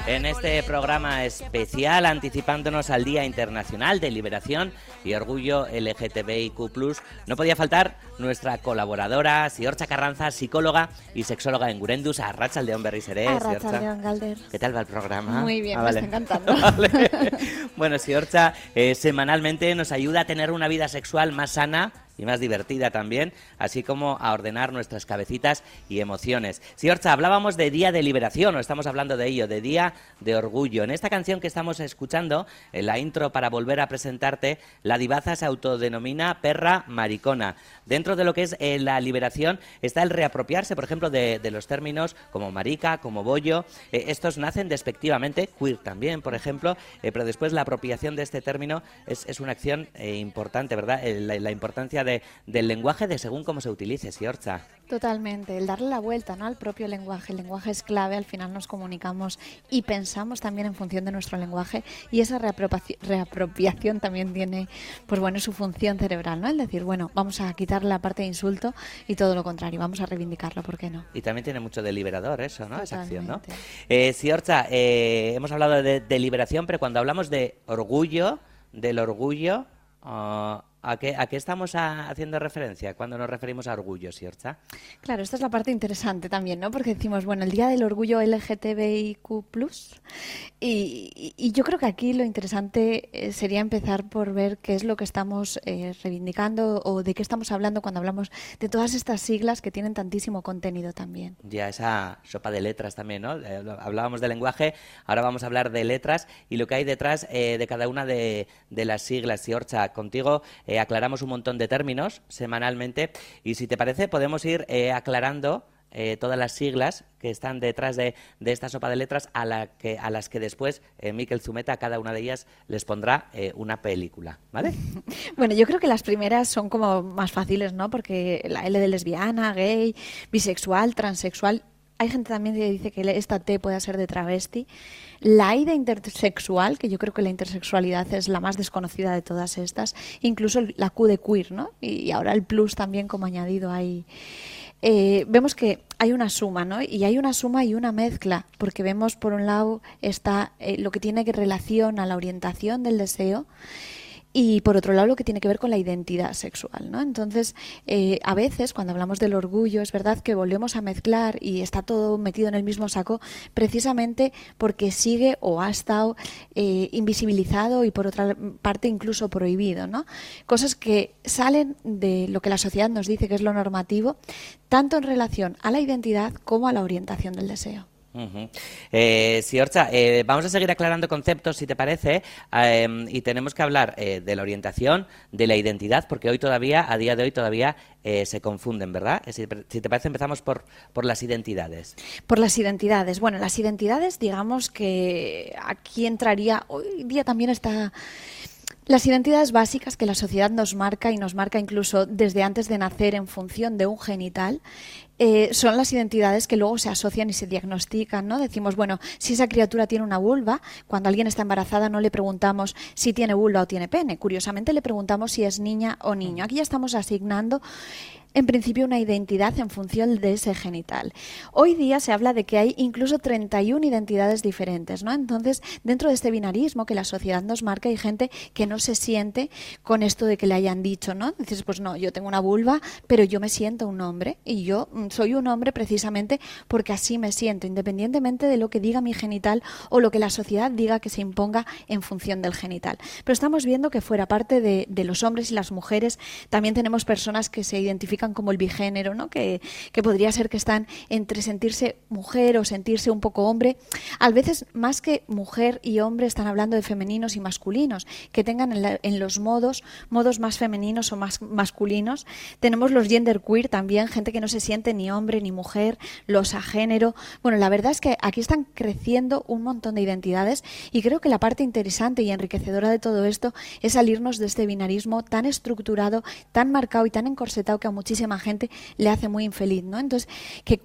En este programa especial, anticipándonos al Día Internacional de Liberación y Orgullo LGTBIQ+, no podía faltar nuestra colaboradora, Ziortza Carranza, psicóloga y sexóloga en Gurendus, Arratsaldeon berriz ere. Arratsaldeon, Galder. ¿Qué tal va el programa? Muy bien, vale. me está encantando. Vale. Bueno, Ziortza semanalmente nos ayuda a tener una vida sexual más sana y más divertida también, así como a ordenar nuestras cabecitas y emociones. Ziortza, hablábamos de Día de Liberación, o estamos hablando de ello, de Día de Orgullo. En esta canción que estamos escuchando, en la intro para volver a presentarte, la divaza se autodenomina perra maricona. Dentro de lo que es la liberación está el reapropiarse, por ejemplo, de los términos como marica, como bollo. Estos nacen despectivamente, queer también, por ejemplo, pero después la apropiación de este término es una acción importante, ¿verdad? La importancia del lenguaje de según cómo se utilice, Ziortza. Totalmente, el darle la vuelta, ¿no?, al propio lenguaje. El lenguaje es clave, al final nos comunicamos y pensamos también en función de nuestro lenguaje, y esa reapropiación también tiene, pues bueno, su función cerebral, ¿no? El decir, bueno, vamos a quitar la parte de insulto y todo lo contrario, vamos a reivindicarlo, ¿por qué no? Y también tiene mucho de liberador eso, ¿no? Totalmente. Esa acción, ¿no? Ziortza, hemos hablado de liberación, pero cuando hablamos de orgullo, del orgullo, ¿a qué estamos haciendo referencia cuando nos referimos a orgullo, Ziortza? Claro, esta es la parte interesante también, ¿no? Porque decimos, bueno, el Día del Orgullo LGTBIQ+, y yo creo que aquí lo interesante sería empezar por ver qué es lo que estamos reivindicando o de qué estamos hablando cuando hablamos de todas estas siglas que tienen tantísimo contenido también. Ya, esa sopa de letras también, ¿no? Hablábamos de lenguaje, ahora vamos a hablar de letras y lo que hay detrás de cada una de las siglas. Ziortza, contigo aclaramos un montón de términos semanalmente y si te parece podemos ir aclarando todas las siglas que están detrás de esta sopa de letras a las que después Mikel Zumeta a cada una de ellas les pondrá una película, ¿vale? Bueno, yo creo que las primeras son como más fáciles, ¿no? Porque la L de lesbiana, gay, bisexual, transexual. Hay gente también que dice que esta T puede ser de travesti. La I de intersexual, que yo creo que la intersexualidad es la más desconocida de todas estas. Incluso la Q de queer, ¿no? Y ahora el plus también como añadido ahí. Vemos que hay una suma, ¿no? Y hay una suma y una mezcla, porque vemos por un lado está lo que tiene que relación a la orientación del deseo, y por otro lado lo que tiene que ver con la identidad sexual, ¿no? Entonces, a veces cuando hablamos del orgullo es verdad que volvemos a mezclar y está todo metido en el mismo saco precisamente porque sigue o ha estado invisibilizado y por otra parte incluso prohibido, ¿no? Cosas que salen de lo que la sociedad nos dice que es lo normativo, tanto en relación a la identidad como a la orientación del deseo. Ziortza, vamos a seguir aclarando conceptos si te parece y tenemos que hablar de la orientación, de la identidad, porque hoy todavía, a día de hoy todavía se confunden, ¿verdad? Si te parece empezamos por las identidades. Por las identidades. Bueno, las identidades, digamos que aquí entraría, hoy día también está... Las identidades básicas que la sociedad nos marca y nos marca incluso desde antes de nacer en función de un genital, son las identidades que luego se asocian y se diagnostican, ¿no? Decimos, bueno, si esa criatura tiene una vulva, cuando alguien está embarazada no le preguntamos si tiene vulva o tiene pene. Curiosamente le preguntamos si es niña o niño. Aquí ya estamos asignando en principio una identidad en función de ese genital. Hoy día se habla de que hay incluso 31 identidades diferentes, ¿no? Entonces, dentro de este binarismo que la sociedad nos marca, hay gente que no se siente con esto de que le hayan dicho, ¿no? Dices, pues no, yo tengo una vulva, pero yo me siento un hombre y yo soy un hombre precisamente porque así me siento, independientemente de lo que diga mi genital o lo que la sociedad diga que se imponga en función del genital. Pero estamos viendo que fuera parte de los hombres y las mujeres, también tenemos personas que se identifican como el bigénero, ¿no? Que podría ser que están entre sentirse mujer o sentirse un poco hombre. A veces, más que mujer y hombre, están hablando de femeninos y masculinos, que tengan en los modos más femeninos o más masculinos. Tenemos los genderqueer también, gente que no se siente ni hombre ni mujer, los agénero. Bueno, la verdad es que aquí están creciendo un montón de identidades y creo que la parte interesante y enriquecedora de todo esto es salirnos de este binarismo tan estructurado, tan marcado y tan encorsetado que a muchísima gente le hace muy infeliz, ¿no? Entonces, que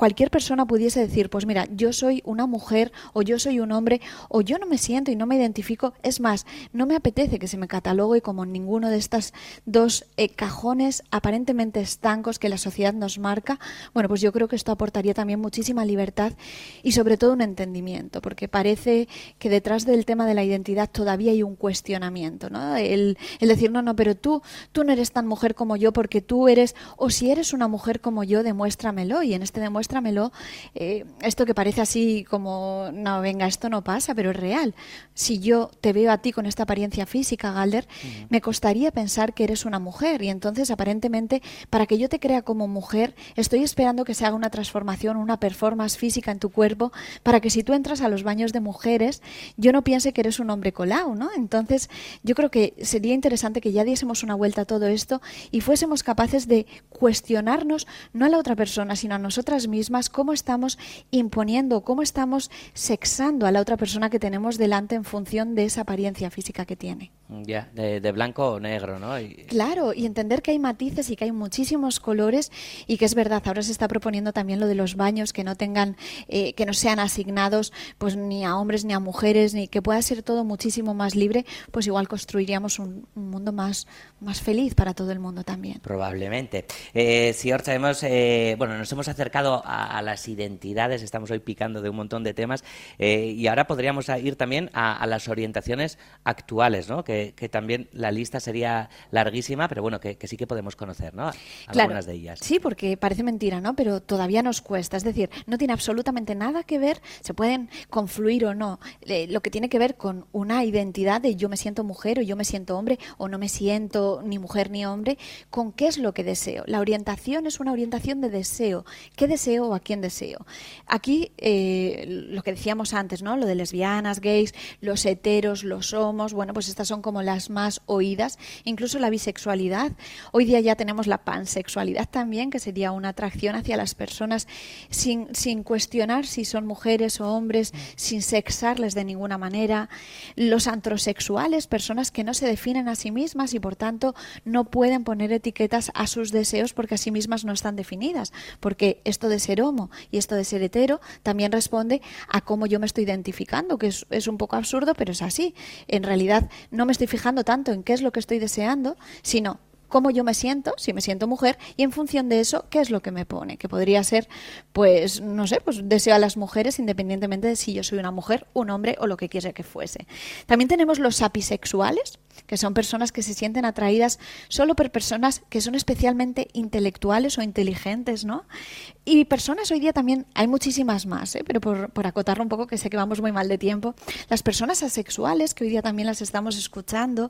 cualquier persona pudiese decir, pues mira, yo soy una mujer o yo soy un hombre o yo no me siento y no me identifico, es más, no me apetece que se me catalogue como ninguno de estas dos cajones aparentemente estancos que la sociedad nos marca. Bueno, pues yo creo que esto aportaría también muchísima libertad y sobre todo un entendimiento, porque parece que detrás del tema de la identidad todavía hay un cuestionamiento, ¿no? El decir, no, pero tú no eres tan mujer como yo porque tú eres, o si eres una mujer como yo, demuéstramelo. Y en este demuéstramelo, esto que parece así como, no, venga, esto no pasa, pero es real. Si yo te veo a ti con esta apariencia física, Galder, me costaría pensar que eres una mujer y entonces aparentemente para que yo te crea como mujer estoy esperando que se haga una transformación, una performance física en tu cuerpo para que si tú entras a los baños de mujeres yo no piense que eres un hombre colao, ¿no? Entonces yo creo que sería interesante que ya diésemos una vuelta a todo esto y fuésemos capaces de cuestionarnos no a la otra persona sino a nosotras mismas cómo estamos imponiendo, cómo estamos sexando a la otra persona que tenemos delante en función de esa apariencia física que tiene. Ya, de blanco o negro, ¿no? Claro, y entender que hay matices y que hay muchísimos colores y que es verdad, ahora se está proponiendo también lo de los baños que no tengan, que no sean asignados pues ni a hombres ni a mujeres, ni que pueda ser todo muchísimo más libre, pues igual construiríamos un mundo más feliz para todo el mundo también. Probablemente. Siorcha, nos hemos acercado a las identidades, estamos hoy picando de un montón de temas y ahora podríamos ir también a las orientaciones actuales, ¿no? Que también la lista sería larguísima, pero bueno, que sí que podemos conocer, ¿no? Algunas de ellas. Sí, porque parece mentira, ¿no? Pero todavía nos cuesta. Es decir, no tiene absolutamente nada que ver, se pueden confluir o no. Lo que tiene que ver con una identidad de yo me siento mujer o yo me siento hombre o no me siento ni mujer ni hombre, con qué es lo que deseo. La orientación es una orientación de deseo. ¿Qué deseo o a quién deseo? Aquí, lo que decíamos antes, ¿no? Lo de lesbianas, gays, los heteros, los homos, bueno, pues estas son como las más oídas, incluso la bisexualidad. Hoy día ya tenemos la pansexualidad también, que sería una atracción hacia las personas sin cuestionar si son mujeres o hombres, sin sexarles de ninguna manera. Los antrosexuales, personas que no se definen a sí mismas y por tanto no pueden poner etiquetas a sus deseos porque a sí mismas no están definidas, porque esto de ser homo y esto de ser hetero también responde a cómo yo me estoy identificando, que es un poco absurdo, pero es así. En realidad no me estoy fijando tanto en qué es lo que estoy deseando, sino cómo yo me siento, si me siento mujer, y en función de eso, qué es lo que me pone, que podría ser, pues, no sé, pues deseo a las mujeres independientemente de si yo soy una mujer, un hombre o lo que quiera que fuese. También tenemos los apisexuales, que son personas que se sienten atraídas solo por personas que son especialmente intelectuales o inteligentes, ¿no? Y personas hoy día también, hay muchísimas más, pero por acotarlo un poco, que sé que vamos muy mal de tiempo, las personas asexuales, que hoy día también las estamos escuchando,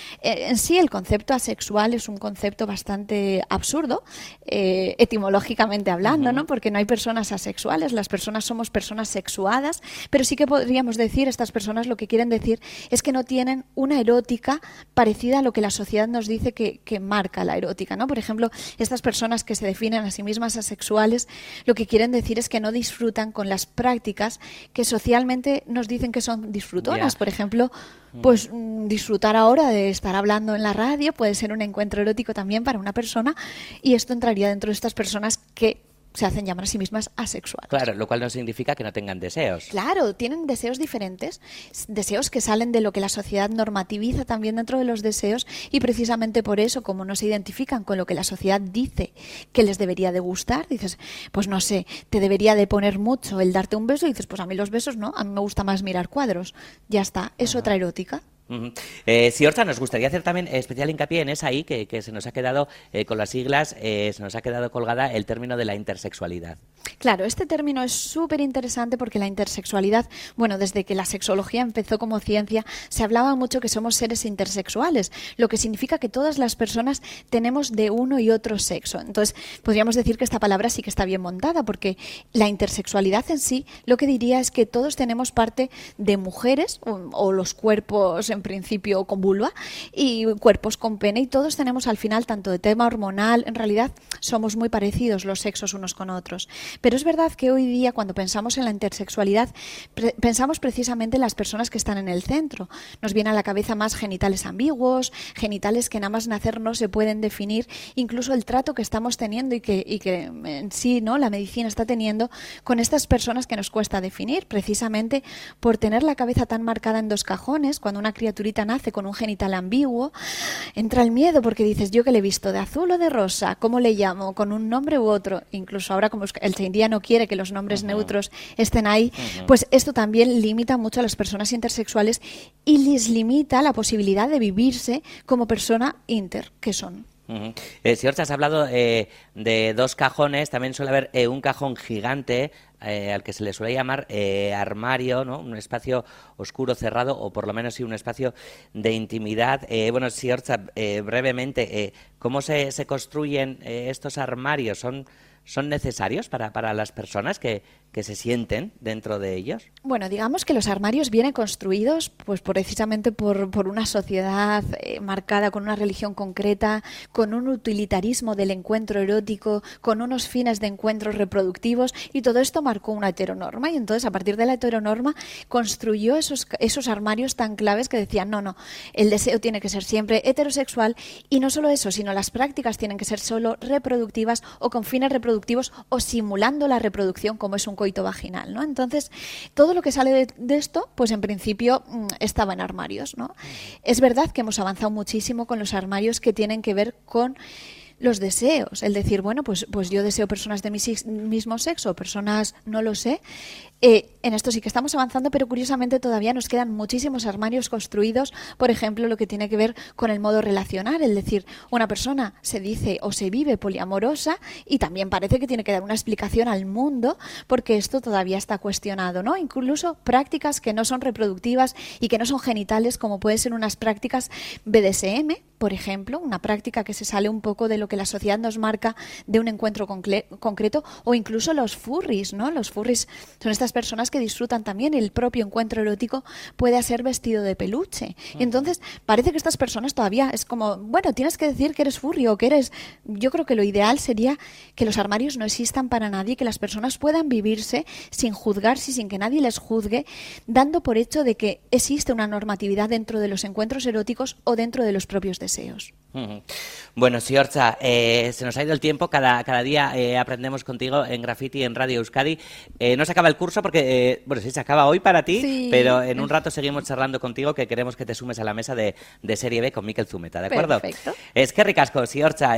en sí el concepto asexual es un concepto bastante absurdo, etimológicamente hablando, ¿no? Porque no hay personas asexuales, las personas somos personas sexuadas, pero sí que podríamos decir, estas personas lo que quieren decir es que no tienen una erótica parecida a lo que la sociedad nos dice que marca la erótica, ¿no? Por ejemplo, estas personas que se definen a sí mismas asexuales, lo que quieren decir es que no disfrutan con las prácticas que socialmente nos dicen que son disfrutonas. Por ejemplo, pues disfrutar ahora de estar hablando en la radio puede ser un encuentro erótico también para una persona y esto entraría dentro de estas personas que se hacen llamar a sí mismas asexuales. Claro, lo cual no significa que no tengan deseos. Claro, tienen deseos diferentes, deseos que salen de lo que la sociedad normativiza también dentro de los deseos y precisamente por eso, como no se identifican con lo que la sociedad dice que les debería de gustar, dices, pues no sé, te debería de poner mucho el darte un beso y dices, pues a mí los besos no, a mí me gusta más mirar cuadros. Ya está, es otra erótica. Siorcha, nos gustaría hacer también especial hincapié en esa ahí, que se nos ha quedado con las siglas, se nos ha quedado colgada el término de la intersexualidad. Claro, este término es súper interesante porque la intersexualidad, bueno, desde que la sexología empezó como ciencia, se hablaba mucho que somos seres intersexuales, lo que significa que todas las personas tenemos de uno y otro sexo. Entonces, podríamos decir que esta palabra sí que está bien montada porque la intersexualidad en sí lo que diría es que todos tenemos parte de mujeres o los cuerpos en en principio con vulva, y cuerpos con pene, y todos tenemos al final, tanto de tema hormonal, en realidad somos muy parecidos los sexos unos con otros. Pero es verdad que hoy día, cuando pensamos en la intersexualidad, pensamos precisamente en las personas que están en el centro. Nos viene a la cabeza más genitales ambiguos, genitales que nada más nacer no se pueden definir, incluso el trato que estamos teniendo y que en sí, ¿no?, la medicina está teniendo con estas personas que nos cuesta definir, precisamente por tener la cabeza tan marcada en dos cajones. Cuando una criaturita nace con un genital ambiguo, entra el miedo porque dices, yo que le he visto de azul o de rosa, ¿cómo le llamo? ¿Con un nombre u otro? Incluso ahora, como el día no quiere que los nombres neutros estén ahí, pues esto también limita mucho a las personas intersexuales y les limita la posibilidad de vivirse como persona inter, que son. Siorcha, has hablado de dos cajones, también suele haber un cajón gigante al que se le suele llamar armario, ¿no? Un espacio oscuro, cerrado, o por lo menos sí un espacio de intimidad. Bueno, Siorcha, brevemente, ¿cómo se construyen estos armarios? ¿Son necesarios para las personas que se sienten dentro de ellos? Bueno, digamos que los armarios vienen construidos pues precisamente por una sociedad marcada con una religión concreta, con un utilitarismo del encuentro erótico, con unos fines de encuentros reproductivos, y todo esto marcó una heteronorma, y entonces a partir de la heteronorma construyó esos armarios tan claves que decían no, el deseo tiene que ser siempre heterosexual, y no solo eso, sino las prácticas tienen que ser solo reproductivas o con fines reproductivos o simulando la reproducción como es un coito vaginal, ¿no? Entonces, todo lo que sale de esto, pues en principio estaba en armarios, ¿no? Es verdad que hemos avanzado muchísimo con los armarios que tienen que ver con los deseos, el decir, bueno, pues yo deseo personas de mi mismo sexo, personas no lo sé. En esto sí que estamos avanzando, pero curiosamente todavía nos quedan muchísimos armarios construidos, por ejemplo, lo que tiene que ver con el modo relacional, es decir, una persona se dice o se vive poliamorosa y también parece que tiene que dar una explicación al mundo porque esto todavía está cuestionado, ¿no? Incluso prácticas que no son reproductivas y que no son genitales, como pueden ser unas prácticas BDSM, por ejemplo, una práctica que se sale un poco de lo que la sociedad nos marca de un encuentro concreto, o incluso los furries, ¿no? Los furries son estas personas que disfrutan también el propio encuentro erótico, puede ser vestido de peluche. Y entonces parece que estas personas todavía es como, bueno, tienes que decir que eres furry o que eres... Yo creo que lo ideal sería que los armarios no existan para nadie, que las personas puedan vivirse sin juzgarse y sin que nadie les juzgue, dando por hecho de que existe una normatividad dentro de los encuentros eróticos o dentro de los propios deseos. Bueno, Siorcha, se nos ha ido el tiempo, cada día aprendemos contigo en Graffiti, en Radio Euskadi. No se acaba el curso porque, bueno, sí, se acaba hoy para ti, sí, pero en un rato seguimos charlando contigo, que queremos que te sumes a la mesa de Serie B con Mikel Zumeta, ¿de acuerdo? Perfecto. Es que ricasco, Siorcha.